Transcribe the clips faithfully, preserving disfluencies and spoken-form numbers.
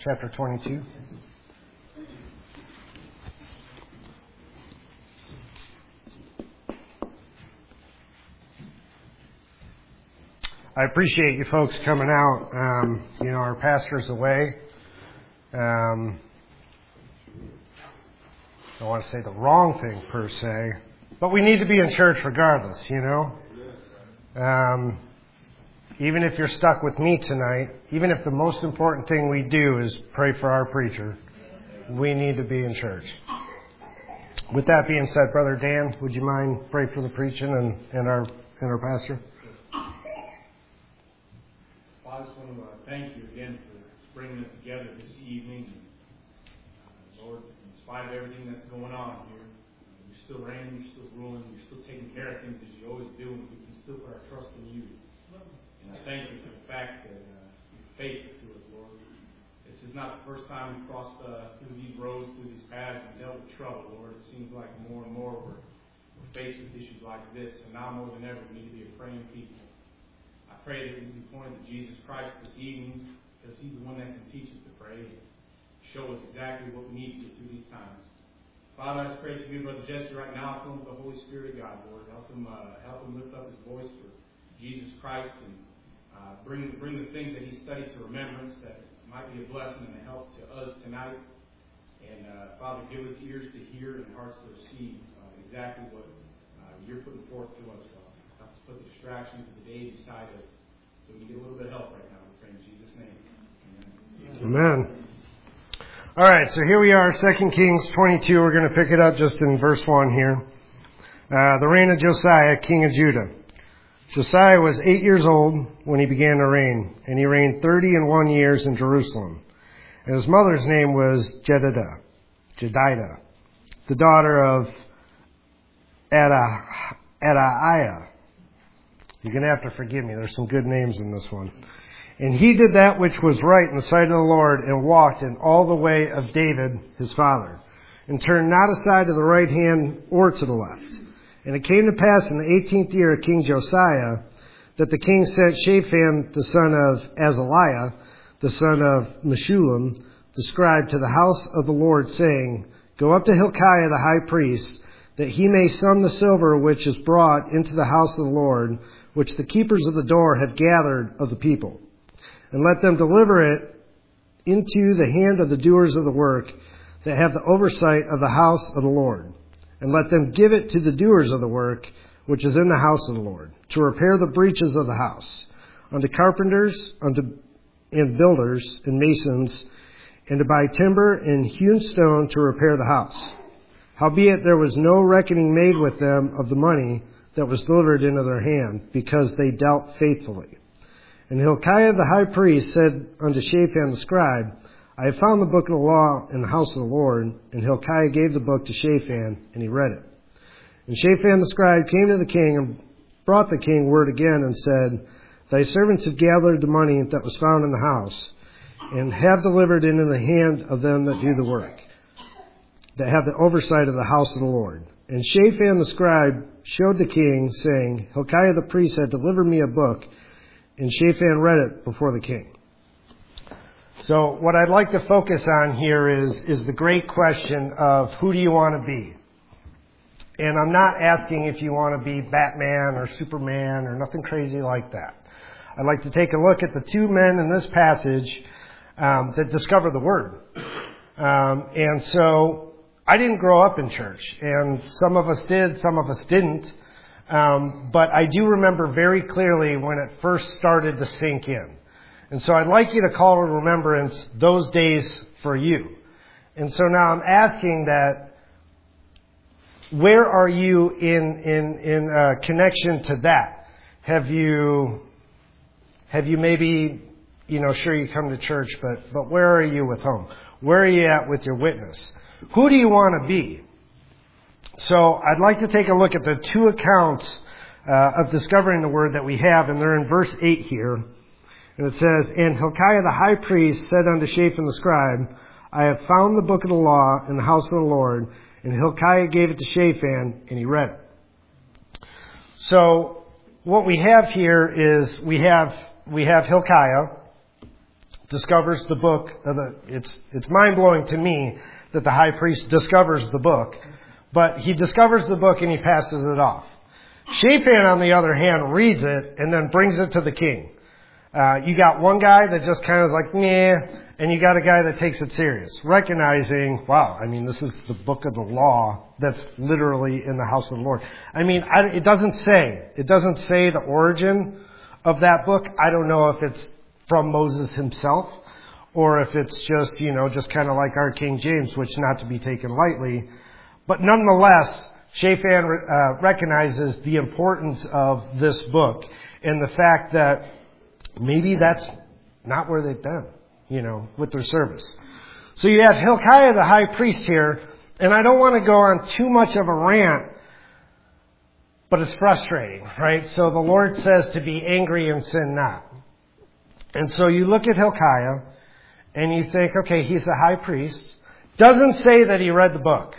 Chapter twenty-two. I appreciate you folks coming out. Um, you know, our pastor's away. Um, I don't want to say the wrong thing per se, but we need to be in church regardless, you know. Um, even if you're stuck with me tonight, even if the most important thing we do is pray for our preacher, we need to be in church. With that being said, Brother Dan, would you mind pray for the preaching and, and our and our pastor? Well, I just want to uh, thank you again for bringing us together this evening. Uh, Lord, in spite of everything that's going on here, uh, you're still reigning, you're still ruling, you're still taking care of things as you always do, and we can still put our trust in you. And I thank you for the fact that uh, you're faithful to us, Lord. This is not the first time we've crossed uh, through these roads, through these paths, and dealt with trouble, Lord. It seems like more and more we're, we're faced with issues like this, and now more than ever we need to be a praying people. I pray that we can be pointed to Jesus Christ this evening, because He's the one that can teach us to pray and show us exactly what we need to do through these times. Father, I just pray to you, Brother Jesse, right now, fill him with the Holy Spirit of God, Lord. Help him, uh, help him lift up his voice for Jesus Christ and uh, bring bring the things that he studied to remembrance that might be a blessing and a help to us tonight. And uh, Father, give us ears to hear and hearts to receive uh, exactly what uh, you're putting forth to us, Father. Help us put the distractions of the day beside us so we can get a little bit of help right now. We pray in Jesus' name. Amen. Amen. All right, so here we are, Second Kings twenty-two. We're going to pick it up just in verse one here. Uh, the reign of Josiah, king of Judah. Josiah was eight years old when he began to reign, and he reigned thirty and one years in Jerusalem. And his mother's name was Jedidah, Jedidah, the daughter of Adaiah. You're going to have to forgive me. There's some good names in this one. And he did that which was right in the sight of the Lord, and walked in all the way of David his father, and turned not aside to the right hand or to the left. And it came to pass in the eighteenth year of King Josiah that the king sent Shaphan the son of Azaliah, the son of Meshullam, the scribe, to the house of the Lord, saying, Go up to Hilkiah the high priest, that he may sum the silver which is brought into the house of the Lord, which the keepers of the door have gathered of the people. And let them deliver it into the hand of the doers of the work, that have the oversight of the house of the Lord. And let them give it to the doers of the work, which is in the house of the Lord, to repair the breaches of the house, unto carpenters, unto and builders, and masons, and to buy timber and hewn stone to repair the house. Howbeit there was no reckoning made with them of the money that was delivered into their hand, because they dealt faithfully. And Hilkiah the high priest said unto Shaphan the scribe, I have found the book of the law in the house of the Lord. And Hilkiah gave the book to Shaphan, and he read it. And Shaphan the scribe came to the king, and brought the king word again, and said, Thy servants have gathered the money that was found in the house, and have delivered it into the hand of them that do the work, that have the oversight of the house of the Lord. And Shaphan the scribe showed the king, saying, Hilkiah the priest had delivered me a book, and Shaphan read it before the king. So what I'd like to focus on here is, is the great question of who do you want to be? And I'm not asking if you want to be Batman or Superman or nothing crazy like that. I'd like to take a look at the two men in this passage um, that discover the Word. Um, and so I didn't grow up in church, and some of us did, some of us didn't. Um, but I do remember very clearly when it first started to sink in. And so I'd like you to call to remembrance those days for you. And so now I'm asking that, where are you in in in uh, connection to that? Have you have you maybe, you know, sure you come to church, but but where are you with home? Where are you at with your witness? Who do you want to be? So I'd like to take a look at the two accounts uh, of discovering the Word that we have, and they're in verse eight here. And it says, And Hilkiah the high priest said unto Shaphan the scribe, I have found the book of the law in the house of the Lord. And Hilkiah gave it to Shaphan, and he read it. So what we have here is we have we have Hilkiah discovers the book. Of the, it's it's mind-blowing to me that the high priest discovers the book, but he discovers the book and he passes it off. Shaphan, on the other hand, reads it and then brings it to the king. Uh, you got one guy that just kind of is like, meh, and you got a guy that takes it serious, recognizing, wow, I mean, this is the book of the law that's literally in the house of the Lord. I mean, I, it doesn't say, it doesn't say the origin of that book. I don't know if it's from Moses himself or if it's just, you know, just kind of like our King James, which not to be taken lightly. But nonetheless, Shaphan uh, recognizes the importance of this book and the fact that maybe that's not where they've been, you know, with their service. So you have Hilkiah the high priest here, and I don't want to go on too much of a rant, but it's frustrating, right? So the Lord says to be angry and sin not. And so you look at Hilkiah, and you think, okay, he's the high priest. Doesn't say that he read the book.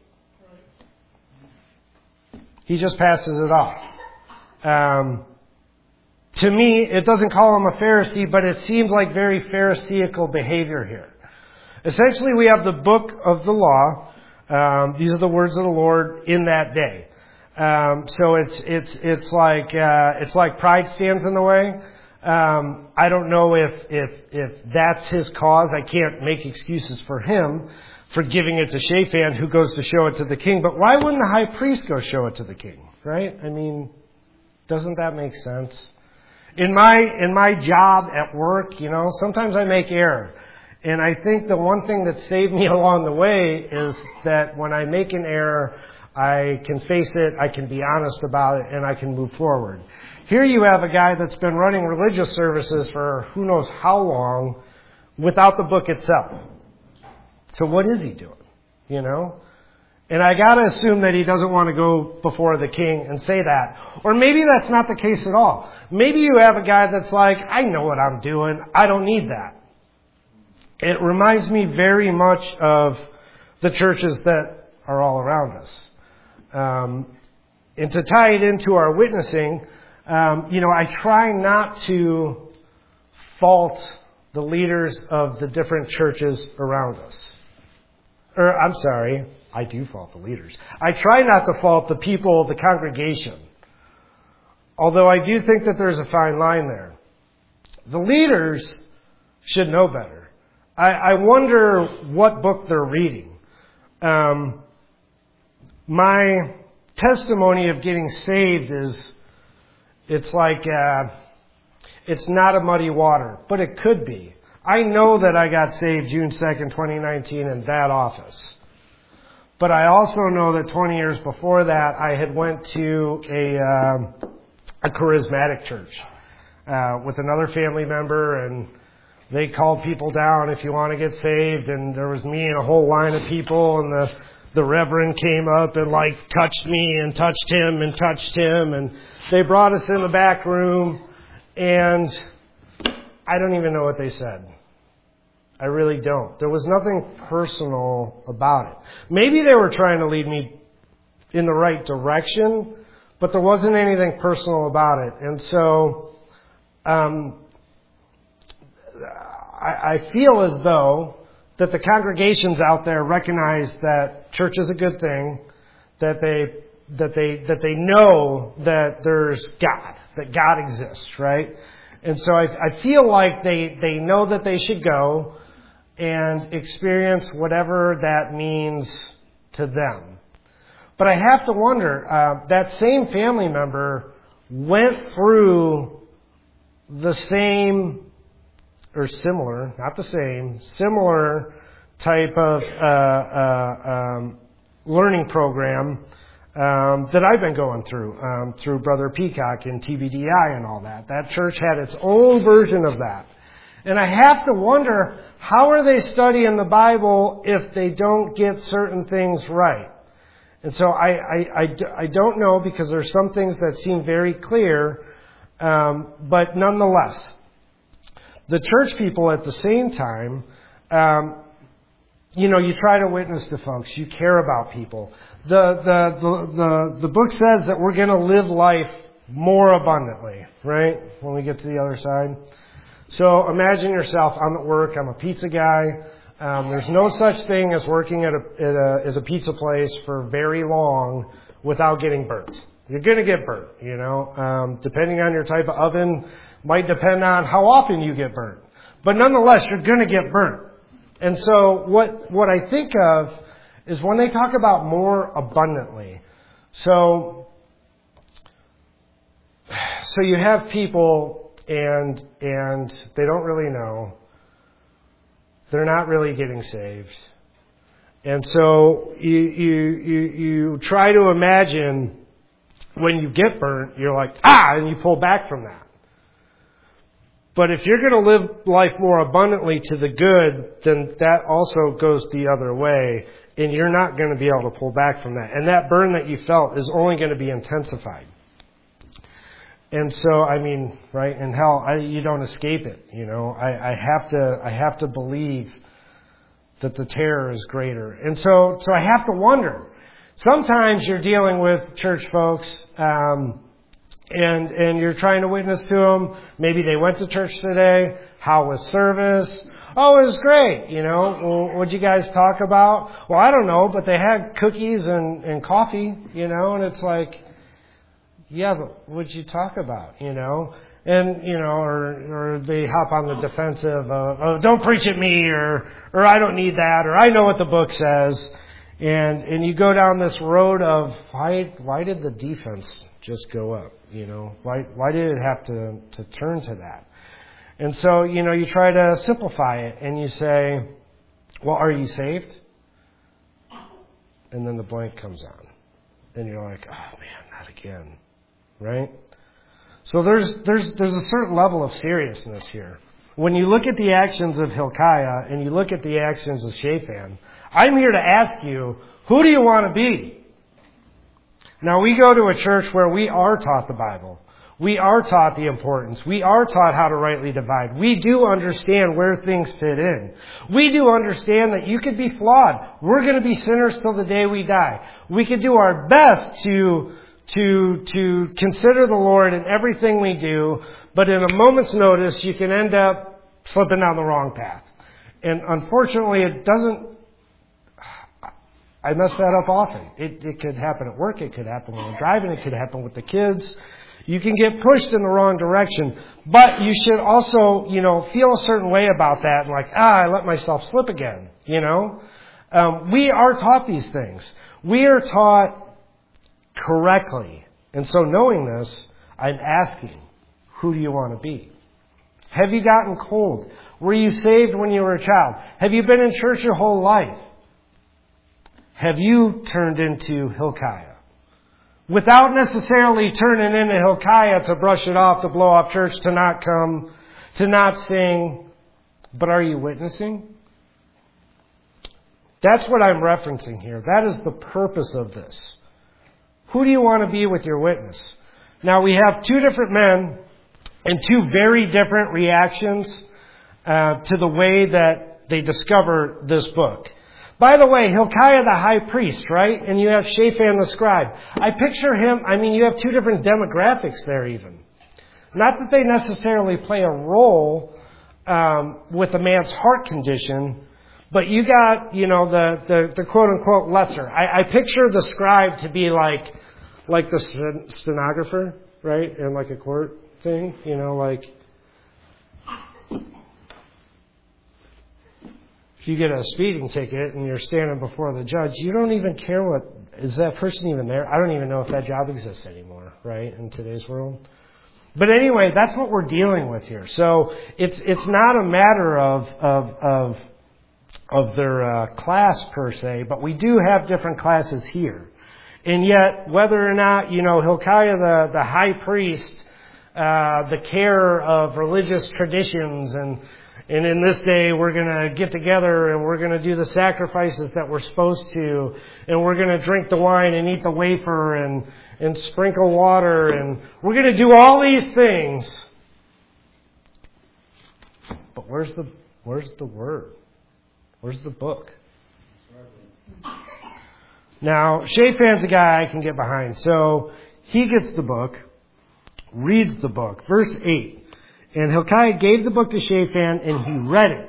He just passes it off. Um, to me, it doesn't call him a Pharisee, but it seems like very Pharisaical behavior here. Essentially, we have the book of the law. Um, these are the words of the Lord in that day. Um, so it's it's it's like uh, it's like pride stands in the way. Um, I don't know if if if that's his cause. I can't make excuses for him for giving it to Shaphan, who goes to show it to the king. But why wouldn't the high priest go show it to the king? Right? I mean, doesn't that make sense? In my in my job at work, you know, sometimes I make error. And I think the one thing that saved me along the way is that when I make an error, I can face it, I can be honest about it, and I can move forward. Here you have a guy that's been running religious services for who knows how long without the book itself. So what is he doing? You know? And I gotta assume that he doesn't want to go before the king and say that. Or maybe that's not the case at all. Maybe you have a guy that's like, I know what I'm doing, I don't need that. It reminds me very much of the churches that are all around us. Um, and to tie it into our witnessing, um, you know, I try not to fault the leaders of the different churches around us. Or, I'm sorry, I do fault the leaders. I try not to fault the people, the congregation. Although I do think that there's a fine line there. The leaders should know better. I, I wonder what book they're reading. Um, my testimony of getting saved is, it's like, uh, it's not a muddy water, but it could be. I know that I got saved June second, twenty nineteen in that office. But I also know that twenty years before that, I had went to a, um, a charismatic church, uh, with another family member, and they called people down if you want to get saved, and there was me and a whole line of people, and the, the reverend came up and like touched me and touched him and touched him, and they brought us in the back room, and I don't even know what they said. I really don't. There was nothing personal about it. Maybe they were trying to lead me in the right direction, but there wasn't anything personal about it. And so, um, I feel as though that the congregations out there recognize that church is a good thing, that they that they that they know that there's God, that God exists, right? And so I, I feel like they, they know that they should go and experience whatever that means to them. But I have to wonder, uh, that same family member went through the same or similar, not the same, similar type of uh, uh, um, learning program um, that I've been going through, um, through Brother Peacock and T B D I and all that. That church had its own version of that. And I have to wonder, how are they studying the Bible if they don't get certain things right? And so I, I, I, I don't know, because there's some things that seem very clear, um, but nonetheless, the church people at the same time, um, you know, you try to witness to folks. You care about people. The the the the, the book says that we're going to live life more abundantly, right? When we get to the other side. So imagine yourself, I'm at work, I'm a pizza guy. Um, there's no such thing as working at a, at a, as a pizza place for very long without getting burnt. You're going to get burnt, you know. Um, depending on your type of oven, might depend on how often you get burnt. But nonetheless, you're going to get burnt. And so what what I think of is when they talk about more abundantly. So, so you have people and and they don't really know. They're not really getting saved. And so you you you, you try to imagine when you get burnt, you're like, ah, and you pull back from that. But if you're going to live life more abundantly to the good, then that also goes the other way, and you're not going to be able to pull back from that. And that burn that you felt is only going to be intensified. And so, I mean, right, in hell, I, you don't escape it. You know, I, I have to, I have to believe that the terror is greater. And so, so I have to wonder. Sometimes you're dealing with church folks, um, and and you're trying to witness to them. Maybe they went to church today. How was service? Oh, it was great. You know, well, what'd you guys talk about? Well, I don't know, but they had cookies and, and coffee. You know, and it's like, yeah, but what'd you talk about? You know, and you know, or or they hop on the defensive of, oh, don't preach at me, or or I don't need that, or I know what the book says. And and you go down this road of why why did the defense just go up? You know, why why did it have to, to turn to that? And so, you know, you try to simplify it and you say, well, are you saved? And then the blank comes on. And you're like, oh man, not again. Right? So there's there's there's a certain level of seriousness here. When you look at the actions of Hilkiah and you look at the actions of Shaphan, I'm here to ask you, who do you want to be? Now, we go to a church where we are taught the Bible. We are taught the importance. We are taught how to rightly divide. We do understand where things fit in. We do understand that you could be flawed. We're going to be sinners till the day we die. We could do our best to, to, to consider the Lord in everything we do, but in a moment's notice, you can end up slipping down the wrong path. And unfortunately, it doesn't I mess that up often. It, it could happen at work. It could happen when I'm driving. It could happen with the kids. You can get pushed in the wrong direction. But you should also, you know, feel a certain way about that. And like, ah, I let myself slip again. You know, um, we are taught these things. We are taught correctly. And so knowing this, I'm asking, who do you want to be? Have you gotten cold? Were you saved when you were a child? Have you been in church your whole life? Have you turned into Hilkiah? Without necessarily turning into Hilkiah to brush it off, to blow off church, to not come, to not sing. But are you witnessing? That's what I'm referencing here. That is the purpose of this. Who do you want to be with your witness? Now, we have two different men and two very different reactions uh, to the way that they discover this book. By the way, Hilkiah the high priest, right? And you have Shaphan the scribe. I picture him, I mean, you have two different demographics there even. Not that they necessarily play a role um, with a man's heart condition, but you got, you know, the, the, the quote-unquote lesser. I, I picture the scribe to be like, like the stenographer, right? In like a court thing, you know, like... If you get a speeding ticket and you're standing before the judge, you don't even care what, is that person even there? I don't even know if that job exists anymore, right, in today's world. But anyway, that's what we're dealing with here. So it's it's not a matter of of of, of their uh, class per se, but we do have different classes here. And yet, whether or not, you know, Hilkiah the, the high priest, uh, the care of religious traditions and And in this day, we're going to get together and we're going to do the sacrifices that we're supposed to. And we're going to drink the wine and eat the wafer and, and sprinkle water. And we're going to do all these things. But where's the, where's the word? Where's the book? Now, Shaphan's a guy I can get behind. So he gets the book, reads the book. Verse eight. And Hilkiah gave the book to Shaphan, and he read it.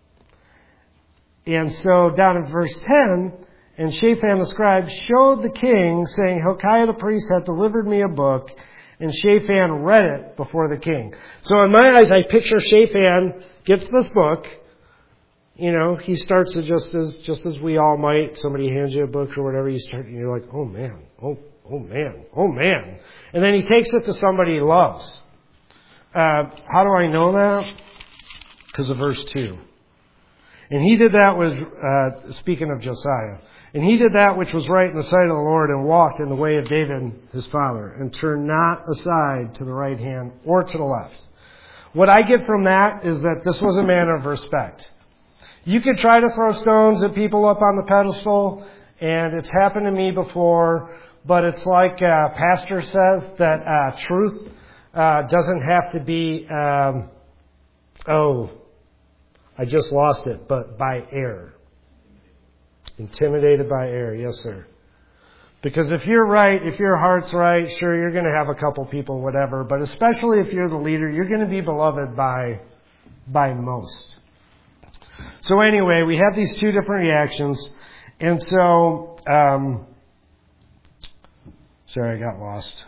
And so down in verse ten, and Shaphan the scribe showed the king, saying, Hilkiah the priest hath delivered me a book, and Shaphan read it before the king. So in my eyes, I picture Shaphan gets this book. You know, he starts it just as just as we all might. Somebody hands you a book or whatever, you start, and you're like, oh man, oh, oh man, oh man. And then he takes it to somebody he loves. Uh, how do I know that? Because of verse two. And he did that was, uh, speaking of Josiah, and he did that which was right in the sight of the Lord, and walked in the way of David his father, and turned not aside to the right hand or to the left. What I get from that is that this was a man of respect. You could try to throw stones at people up on the pedestal, and it's happened to me before, but it's like uh, Pastor says, that uh, truth uh, doesn't have to be, um, oh, I just lost it, but by air. Intimidated by air, yes sir. Because if you're right, if your heart's right, sure, you're going to have a couple people, whatever, but especially if you're the leader, you're going to be beloved by, by most. So anyway, we have these two different reactions. And so, um, sorry, I got lost.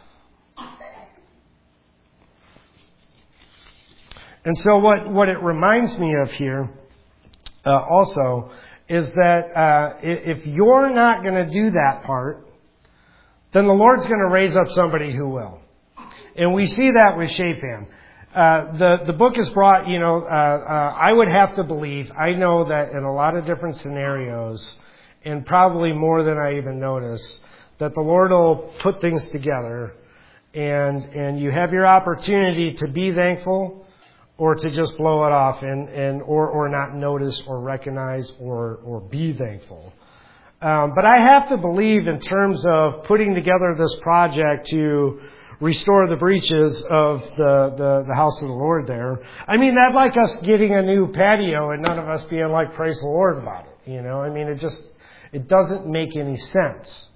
And so what, what it reminds me of here, uh, also, is that, uh, if you're not going to do that part, then the Lord's going to raise up somebody who will. And we see that with Shaphan. Uh, the, the book is brought, you know, uh, uh, I would have to believe, I know that in a lot of different scenarios, and probably more than I even notice, that the Lord will put things together, and, and you have your opportunity to be thankful, or to just blow it off, and, and, or, or not notice, or recognize, or, or be thankful. Um, but I have to believe in terms of putting together this project to restore the breaches of the, the, the house of the Lord there. I mean, that'd like us getting a new patio and none of us being like, praise the Lord about it. You know, I mean, it just, it doesn't make any sense.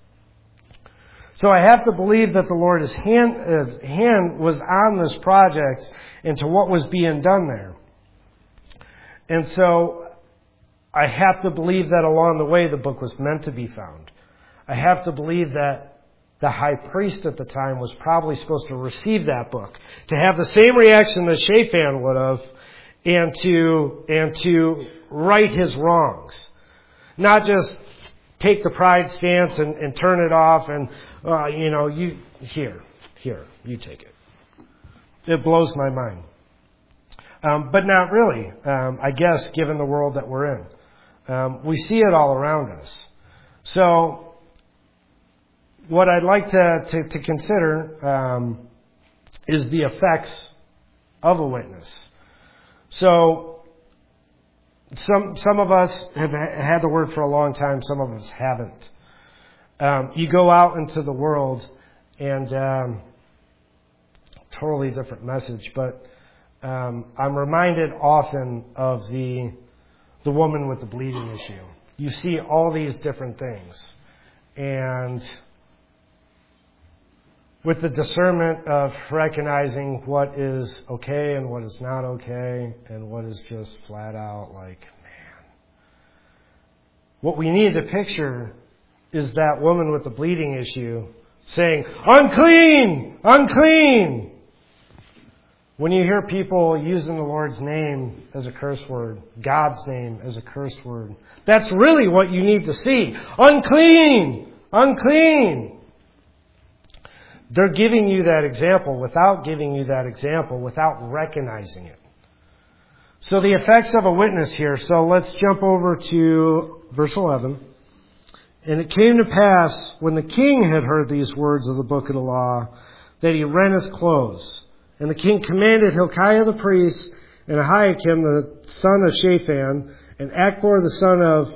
So I have to believe that the Lord's hand, uh, hand was on this project and to what was being done there. And so I have to believe that along the way the book was meant to be found. I have to believe that the high priest at the time was probably supposed to receive that book, to have the same reaction that Shaphan would have, and to, and to right his wrongs. Not just take the pride stance and, and turn it off and, uh, you know, you, here, here, you take it. It blows my mind. Um, but not really, um, I guess, given the world that we're in. Um, we see it all around us. So, what I'd like to, to, to consider um, is the effects of a witness. So, some some of us have had the word for a long time. Some of us haven't. Um, you go out into the world, and um, totally different message. But um, I'm reminded often of the the woman with the bleeding issue. You see all these different things, and with the discernment of recognizing what is okay and what is not okay and what is just flat out like, man. What we need to picture is that woman with the bleeding issue saying, unclean, unclean. When you hear people using the Lord's name as a curse word, God's name as a curse word, that's really what you need to see. Unclean, unclean. They're giving you that example without giving you that example, without recognizing it. So the effects of a witness here. So let's jump over to verse eleven. And it came to pass, when the king had heard these words of the book of the law, that he rent his clothes. And the king commanded Hilkiah the priest, and Ahikam the son of Shaphan, and Achbor the son of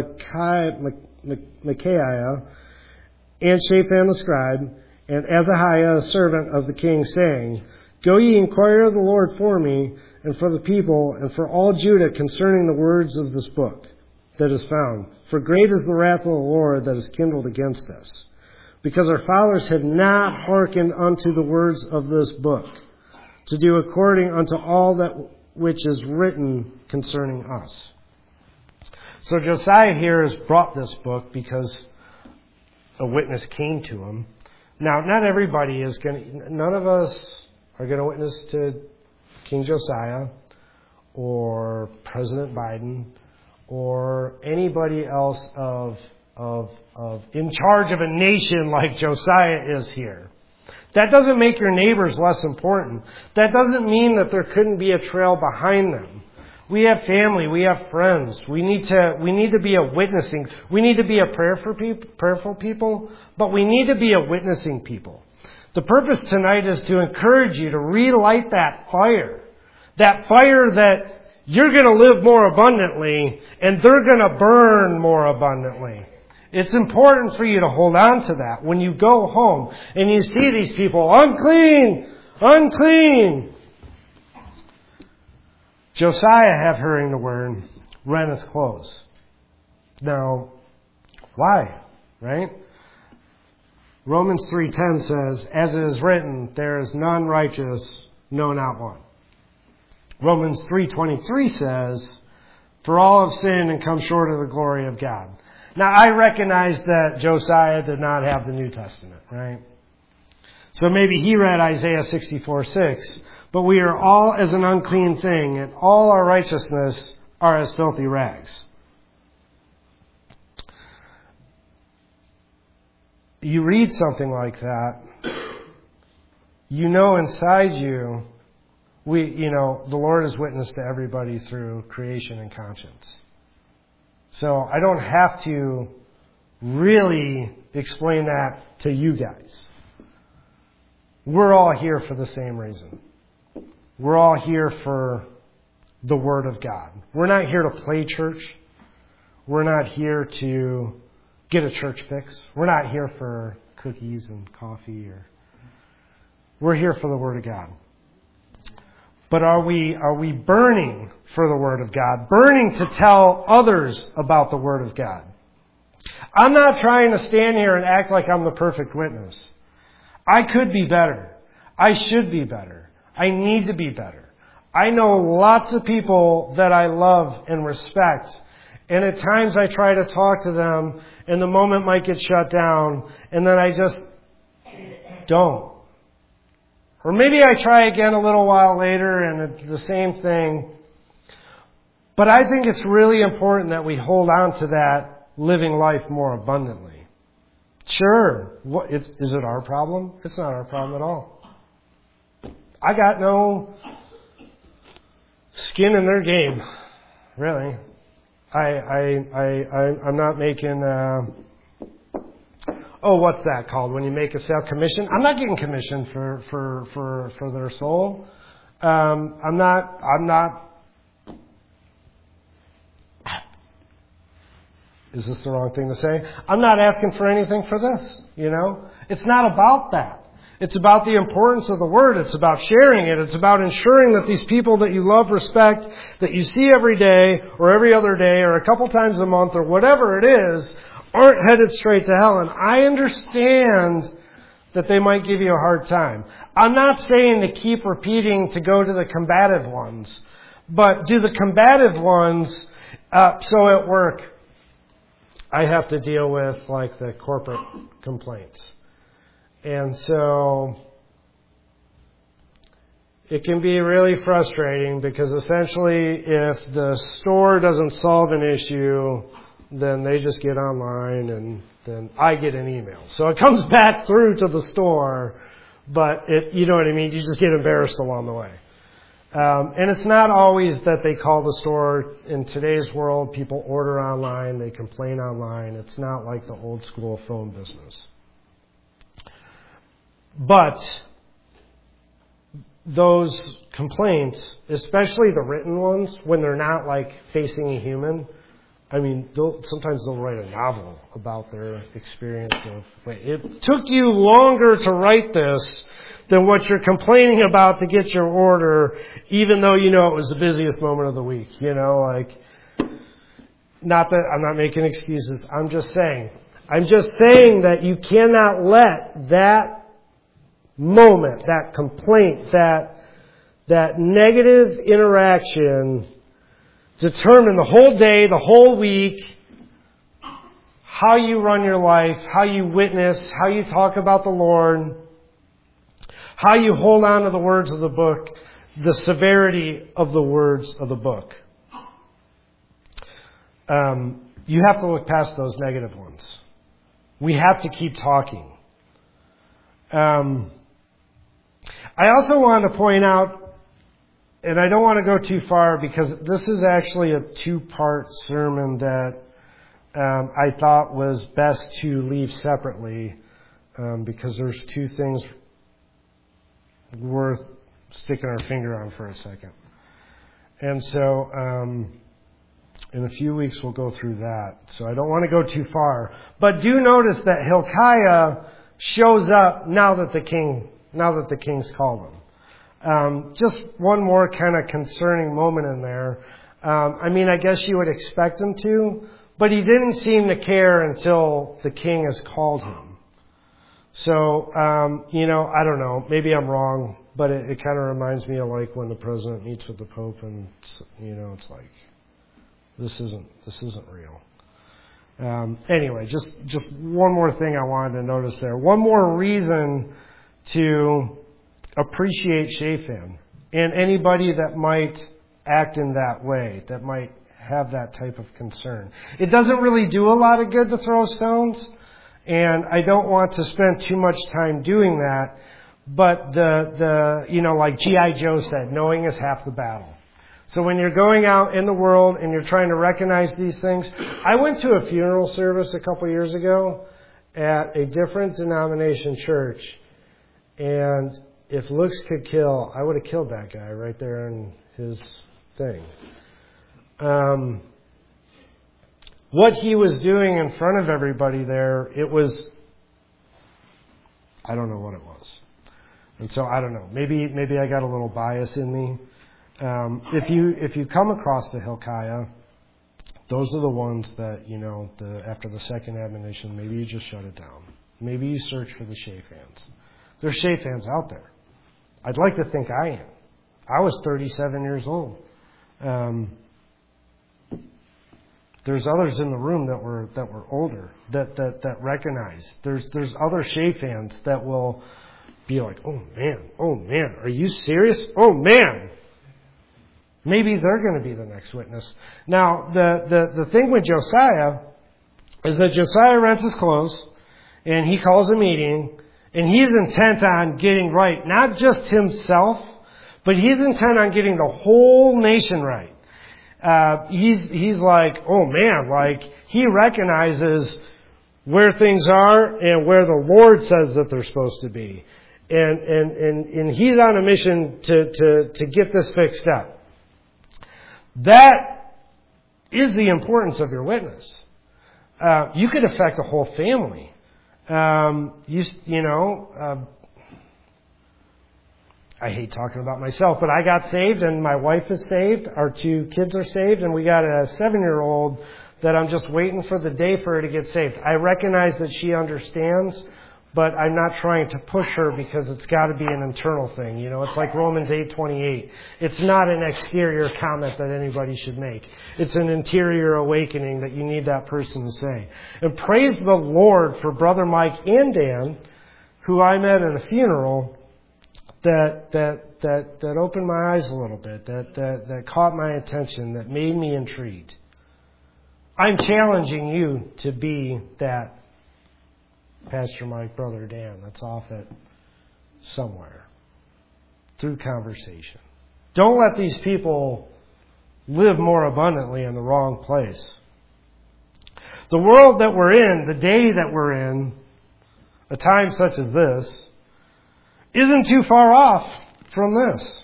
Micaiah, and Shaphan the scribe, and Azahiah, a servant of the king, saying, Go ye inquire of the Lord for me, and for the people, and for all Judah concerning the words of this book that is found. For great is the wrath of the Lord that is kindled against us, because our fathers have not hearkened unto the words of this book, to do according unto all that which is written concerning us. So Josiah here has brought this book because a witness came to him. Now, not everybody is going to, none of us are going to witness to King Josiah or President Biden or anybody else of, of, of in charge of a nation like Josiah is here. That doesn't make your neighbors less important. That doesn't mean that there couldn't be a trail behind them. We have family. We have friends. We need to, we need to be a witnessing. We need to be a prayer for people, prayerful people, but we need to be a witnessing people. The purpose tonight is to encourage you to relight that fire. That fire that you're going to live more abundantly and they're going to burn more abundantly. It's important for you to hold on to that. When you go home and you see these people, unclean, unclean. Josiah, have hearing the word, rent his clothes. Now, why? Right? Romans three ten says, as it is written, there is none righteous, no, not one. Romans three twenty-three says, for all have sinned and come short of the glory of God. Now, I recognize that Josiah did not have the New Testament, right? So maybe he read Isaiah sixty-four six. But we are all as an unclean thing, and all our righteousness are as filthy rags. You read something like that, you know inside you, we, you know, the Lord has witnessed to everybody through creation and conscience. So I don't have to really explain that to you guys. We're all here for the same reason. We're all here for the Word of God. We're not here to play church. We're not here to get a church fix. We're not here for cookies and coffee. Or we're here for the Word of God. But are we are we burning for the Word of God? Burning to tell others about the Word of God? I'm not trying to stand here and act like I'm the perfect witness. I could be better. I should be better. I need to be better. I know lots of people that I love and respect, and at times I try to talk to them, and the moment might get shut down, and then I just don't. Or maybe I try again a little while later, and it's the same thing. But I think it's really important that we hold on to that living life more abundantly. Sure, what, is, is it our problem? It's not our problem at all. I got no skin in their game, really. I, I, I, I I'm not making, uh, oh, what's that called? When you make a sale, commission? I'm not getting commission for, for, for, for their soul. Um, I'm not, I'm not, is this the wrong thing to say? I'm not asking for anything for this, you know? It's not about that. It's about the importance of the Word. It's about sharing it. It's about ensuring that these people that you love, respect, that you see every day or every other day or a couple times a month or whatever it is, aren't headed straight to hell. And I understand that they might give you a hard time. I'm not saying to keep repeating to go to the combative ones, but do the combative ones, uh, so at work, I have to deal with like the corporate complaints. And so it can be really frustrating because essentially if the store doesn't solve an issue, then they just get online and then I get an email. So it comes back through to the store, but it, you know what I mean? You just get embarrassed along the way. Um, and it's not always that they call the store. In today's world, people order online, they complain online. It's not like the old school phone business. But those complaints, especially the written ones, when they're not like facing a human, I mean, they'll, sometimes they'll write a novel about their experience of, wait, it took you longer to write this than what you're complaining about to get your order, even though you know it was the busiest moment of the week, you know, like, not that I'm not making excuses. I'm just saying, I'm just saying that you cannot let that moment, that complaint, that that negative interaction determine the whole day, the whole week, how you run your life, how you witness, how you talk about the Lord, how you hold on to the words of the book, the severity of the words of the book. Um, you have to look past those negative ones. We have to keep talking. Um, I also want to point out, and I don't want to go too far because this is actually a two-part sermon that um, I thought was best to leave separately um, because there's two things worth sticking our finger on for a second. And so um, in a few weeks we'll go through that. So I don't want to go too far. But do notice that Hilkiah shows up now that the king, now that the king's called him. Um, just one more kind of concerning moment in there. Um, I mean, I guess you would expect him to, but he didn't seem to care until the king has called him. So, um, you know, I don't know. Maybe I'm wrong, but it, it kind of reminds me of like when the president meets with the Pope, and you know, it's like this isn't this isn't real. Um, anyway, just just one more thing I wanted to notice there. One more reason to appreciate Shaphan and anybody that might act in that way, that might have that type of concern. It doesn't really do a lot of good to throw stones, and I don't want to spend too much time doing that, but the, the you know, like G I Joe said, knowing is half the battle. So when you're going out in the world and you're trying to recognize these things, I went to a funeral service a couple years ago at a different denomination church, and if looks could kill, I would have killed that guy right there in his thing. Um, what he was doing in front of everybody there, it was, I don't know what it was. And so I don't know. Maybe maybe I got a little bias in me. Um, if you if you come across the Hilkiah, those are the ones that, you know, the after the second admonition, maybe you just shut it down. Maybe you search for the Shaphans. There's Shaphans out there. I'd like to think I am. I was thirty-seven years old. Um, there's others in the room that were that were older that that that recognize. There's there's other Shaphans that will be like, oh man, oh man, are you serious? Oh man. Maybe they're going to be the next witness. Now, the, the, the thing with Josiah is that Josiah rents his clothes, and he calls a meeting, and he's intent on getting right, not just himself, but he's intent on getting the whole nation right. Uh, he's, he's like, oh man, like, he recognizes where things are and where the Lord says that they're supposed to be. And, and, and, and he's on a mission to, to, to get this fixed up. That is the importance of your witness. Uh, you could affect a whole family. Um, you, you know, uh, I hate talking about myself, but I got saved and my wife is saved. Our two kids are saved, and we got a seven-year-old that I'm just waiting for the day for her to get saved. I recognize that she understands, but I'm not trying to push her because it's got to be an internal thing. You know, it's like Romans eight twenty-eight. It's not an exterior comment that anybody should make. It's an interior awakening that you need that person to say. And praise the Lord for Brother Mike and Dan, who I met at a funeral, that that that that opened my eyes a little bit, that that that caught my attention, that made me intrigued. I'm challenging you to be that Pastor Mike, Brother Dan, that's off at somewhere through conversation. Don't let these people live more abundantly in the wrong place. The world that we're in, the day that we're in, a time such as this, isn't too far off from this.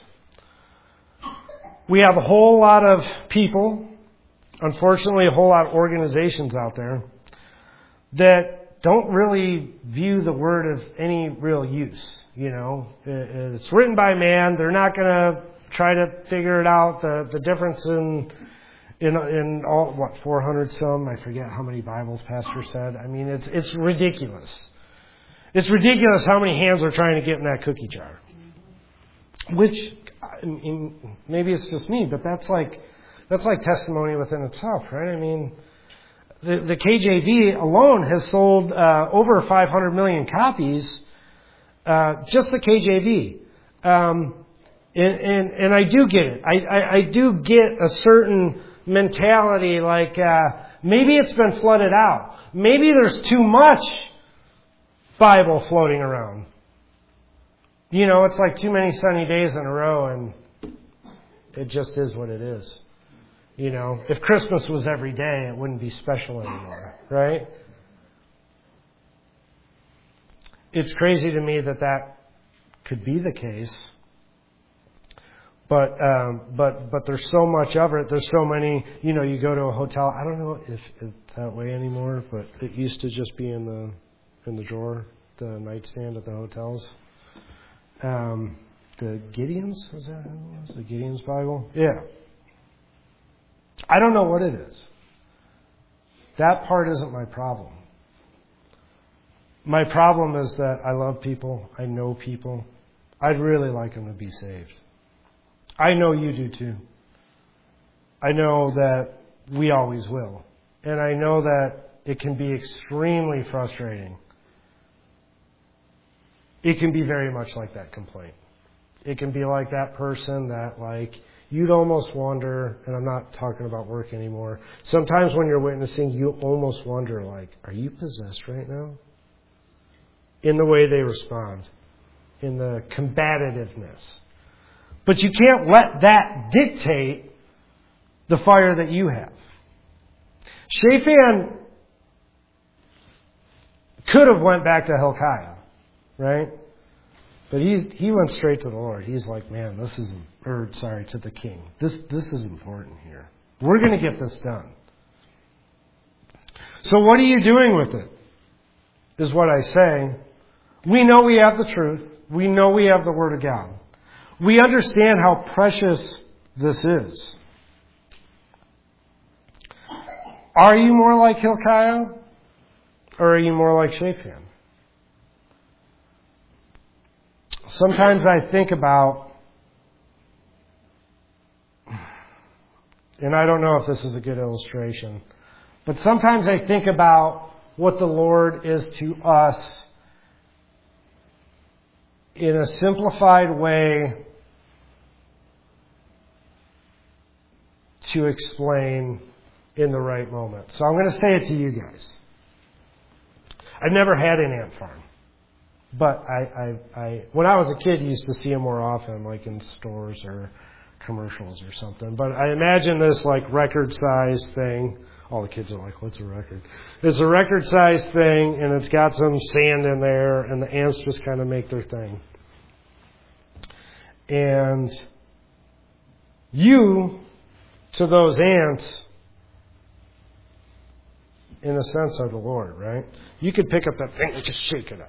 We have a whole lot of people, unfortunately a whole lot of organizations out there, that don't really view the word of any real use. You know, it's written by man. They're not going to try to figure it out. The the difference in in in all what four hundred some, I forget how many Bibles Pastor said. I mean, it's it's ridiculous. It's ridiculous how many hands are trying to get in that cookie jar. Which I mean, maybe it's just me, but that's like that's like testimony within itself, right? I mean, the, the K J V alone has sold uh, over five hundred million copies, uh, just the K J V. Um, and, and, and I do get it. I, I, I do get a certain mentality like uh, maybe it's been flooded out. Maybe there's too much Bible floating around. You know, it's like too many sunny days in a row, and it just is what it is. You know, if Christmas was every day, it wouldn't be special anymore, right? It's crazy to me that that could be the case. But um, but but there's so much of it. There's so many. You know, you go to a hotel. I don't know if it's that way anymore, but it used to just be in the in the drawer, the nightstand at the hotels. Um, the Gideon's, is that what it was? The Gideon's Bible? Yeah. I don't know what it is. That part isn't my problem. My problem is that I love people. I know people. I'd really like them to be saved. I know you do too. I know that we always will. And I know that it can be extremely frustrating. It can be very much like that complaint. It can be like that person that, like, you'd almost wonder, and I'm not talking about work anymore, sometimes when you're witnessing, you almost wonder, like, are you possessed right now? In the way they respond, in the combativeness. But you can't let that dictate the fire that you have. Shaphan could have went back to Hilkiah, right? But he's, he went straight to the Lord. He's like, man, this is, or sorry, to the king. This, this is important here. We're going to get this done. So what are you doing with it? Is what I say. We know we have the truth. We know we have the Word of God. We understand how precious this is. Are you more like Hilkiah? Or are you more like Shaphan? Sometimes I think about, and I don't know if this is a good illustration, but sometimes I think about what the Lord is to us in a simplified way to explain in the right moment. So I'm going to say it to you guys. I've never had an ant farm. But I, I, I, when I was a kid, you used to see them more often, like in stores or commercials or something. But I imagine this like record-sized thing. All the kids are like, what's a record? It's a record-sized thing, and it's got some sand in there, and the ants just kind of make their thing. And you, to those ants, in a sense, are the Lord, right? You could pick up that thing and just shake it up.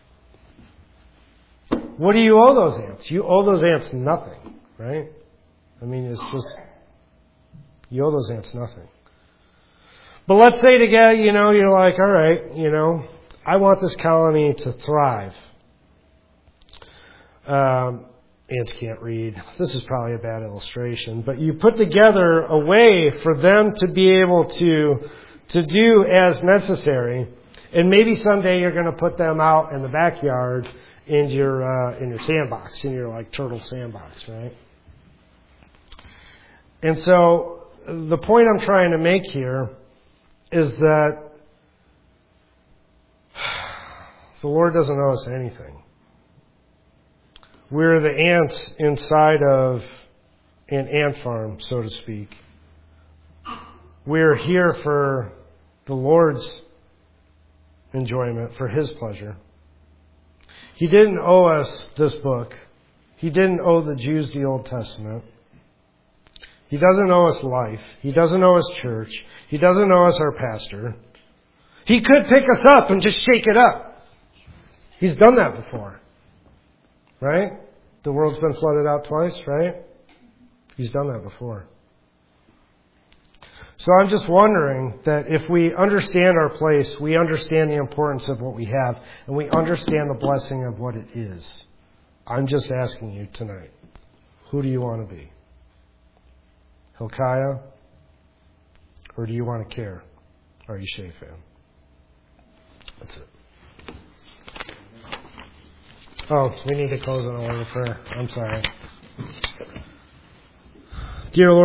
What do you owe those ants? You owe those ants nothing, right? I mean, it's just, you owe those ants nothing. But let's say together, you know, you're like, all right, you know, I want this colony to thrive. Um, ants can't read. This is probably a bad illustration. But you put together a way for them to be able to, to do as necessary. And maybe someday you're going to put them out in the backyard in your uh, in your sandbox, in your like turtle sandbox, right? And so the point I'm trying to make here is that the Lord doesn't owe us anything. We're the ants inside of an ant farm, so to speak. We're here for the Lord's enjoyment, for His pleasure. He didn't owe us this book. He didn't owe the Jews the Old Testament. He doesn't owe us life. He doesn't owe us church. He doesn't owe us our pastor. He could pick us up and just shake it up. He's done that before. Right? The world's been flooded out twice, right? He's done that before. So I'm just wondering that if we understand our place, we understand the importance of what we have, and we understand the blessing of what it is. I'm just asking you tonight, Who do you want to be? Hilkiah? Or do you want to care? Are you Shaphan? That's it. Oh, we need to close on a word of prayer. I'm sorry. Dear Lord,